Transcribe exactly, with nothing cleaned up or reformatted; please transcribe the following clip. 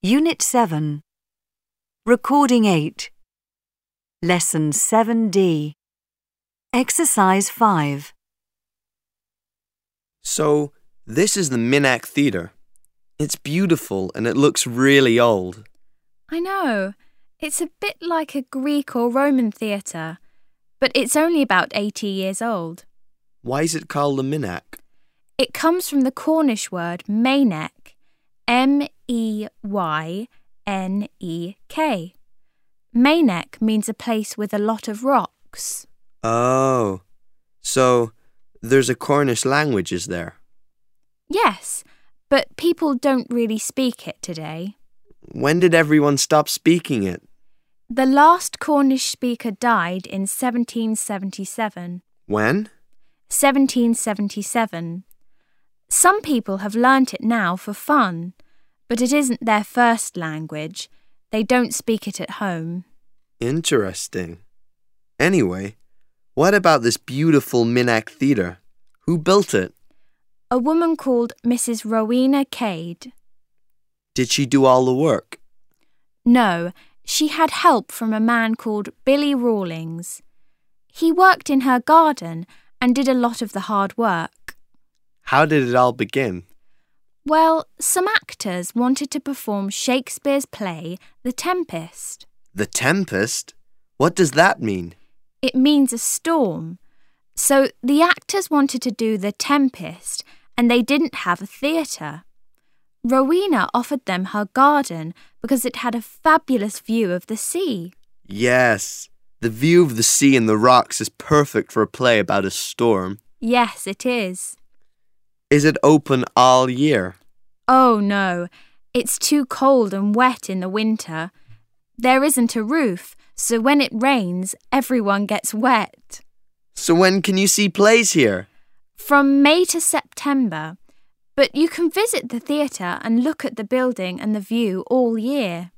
Unit seven. Recording eight. Lesson seven D. Exercise five. So, this is the Minack Theatre. It's beautiful and it looks really old. I know. It's a bit like a Greek or Roman theatre, but it's only about eighty years old. Why is it called the Minack? It comes from the Cornish word Meyneck, M E Y N E K. Meyneck means a place with a lot of rocks. Oh, so there's a Cornish language, is there? Yes, but people don't really speak it today. When did everyone stop speaking it? The last Cornish speaker died in seventeen seventy-seven. When? seventeen seventy-seven. Some people have learnt it now for fun, but it isn't their first language. They don't speak it at home. Interesting. Anyway, what about this beautiful Minack Theatre? Who built it? A woman called Missus Rowena Cade. Did she do all the work? No, she had help from a man called Billy Rawlings. He worked in her garden and did a lot of the hard work. How did it all begin? Well, some actors wanted to perform Shakespeare's play, The Tempest. The Tempest? What does that mean? It means a storm. So the actors wanted to do The Tempest, and they didn't have a theatre. Rowena offered them her garden because it had a fabulous view of the sea. Yes, the view of the sea and the rocks is perfect for a play about a storm. Yes, it is. Is it open all year? Oh, no. It's too cold and wet in the winter. There isn't a roof, so when it rains, everyone gets wet. So when can you see plays here? From May to September. But you can visit the theatre and look at the building and the view all year.